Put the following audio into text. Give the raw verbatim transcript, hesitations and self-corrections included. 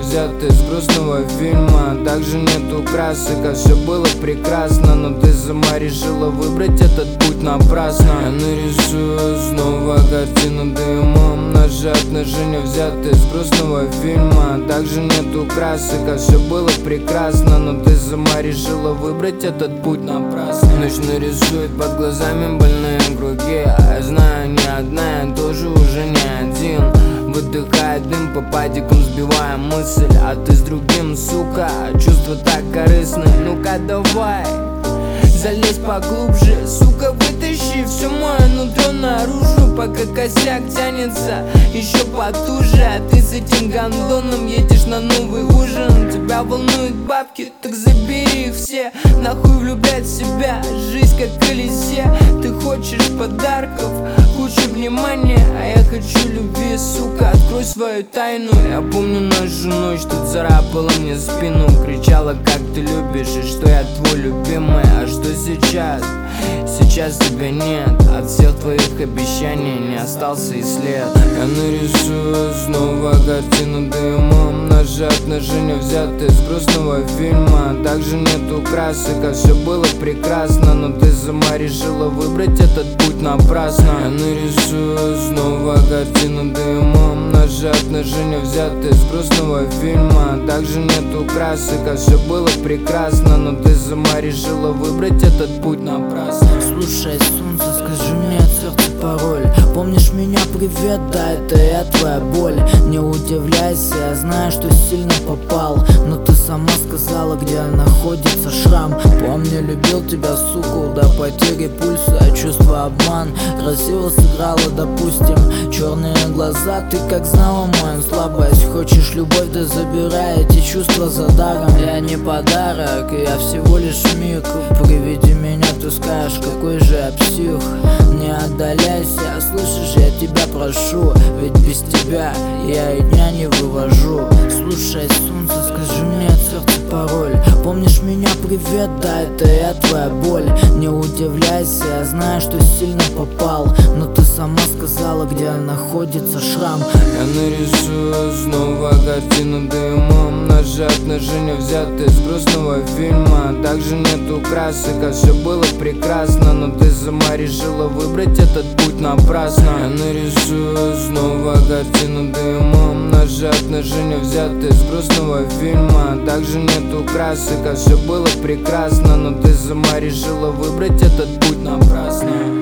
взяты из грустного фильма. Также нету красок, а все было прекрасно. Но ты сама решила выбрать этот путь напрасно. Я нарисую снова картину дымом. Наши отношения взяты из грустного фильма. Также нету красок, а все было прекрасно. Но ты сама решила выбрать этот путь напрасно. Ночь нарисует под глазами больные круги. А я знаю, не одна, я тоже уже не один. Выдыхает дым по падикам, сбивая мысль. А ты с другим, сука, чувства так корыстны. Ну-ка давай, залезь поглубже, сука, вытащи все мое нутро наружу. Пока косяк тянется еще потуже, а ты с этим гондоном едешь на новый ужин. Тебя волнуют бабки, так забери их все. Нахуй влюблять в себя, жизнь как колесе. Ты хочешь подарков, кучу внимания, а я хочу любви, сука, открой свою тайну. Я помню нашу ночь, тут царапала мне спину. Кричала, как ты любишь и что я твой любимый. А что сейчас? Сейчас тебя нет. От всех твоих обещаний не остался и след. Я нарисую снова картину дымом. Наши отношения взяты из грустного фильма. Также нету красок, а все было прекрасно. Но ты сама решила выбрать этот путь напрасно. Я нарисую снова картину дымом. Наши отношения взяты из грустного фильма. Также нету красок, а все было прекрасно. Но ты сама решила выбрать этот путь напрасно. Слушай, солнце, скажи мне от сердца пароль. Помнишь меня, привет, да, это я, твоя боль. Не удивляйся, я знаю, что сильно попал. Но ты сама сказала, где находится шрам. Помню, любил тебя, суку, до потери пульса. Чувство обман, красиво сыграла, допустим. Черные глаза, ты как знала мою слабость. Хочешь любовь, да забирай эти чувства за даром. Я не подарок, я всего лишь миг. Приведи меня, ты скажешь, какой же я псих. Не отдаляйся, слышишь, я тебя прошу. Ведь без тебя я и дня не вывожу. Слушай, солнце, скажи мне от сердца пароль. Помнишь меня, привет, да, это я, твоя боль. Не удивляйся, я знаю, что сильно попал. Но ты сама сказала, где находится шрам. Я нарисую снова картину дымом. Наши отношения взяты из грустного фильма. Также нету красок, а все было прекрасно. Но ты сама решила выбрать этот путь напрасно. Я нарисую снова картину дымом. Наши отношения взяты из грустного фильма. Также нету красок, а все было прекрасно. Но ты сама решила выбрать этот путь напрасно.